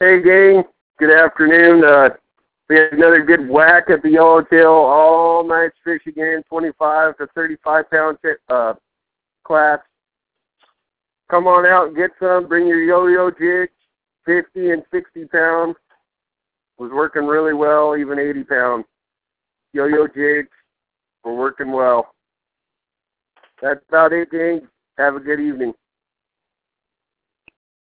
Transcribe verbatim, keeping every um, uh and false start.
Hey, gang. Good afternoon. Uh, we had another good whack at the Yellowtail all night fish again, twenty-five to thirty-five pound uh, class. Come on out and get some. Bring your yo-yo jigs, fifty and sixty pounds. Was working really well, even eighty pounds. Yo-yo jigs were working well. That's about it, gang. Have a good evening.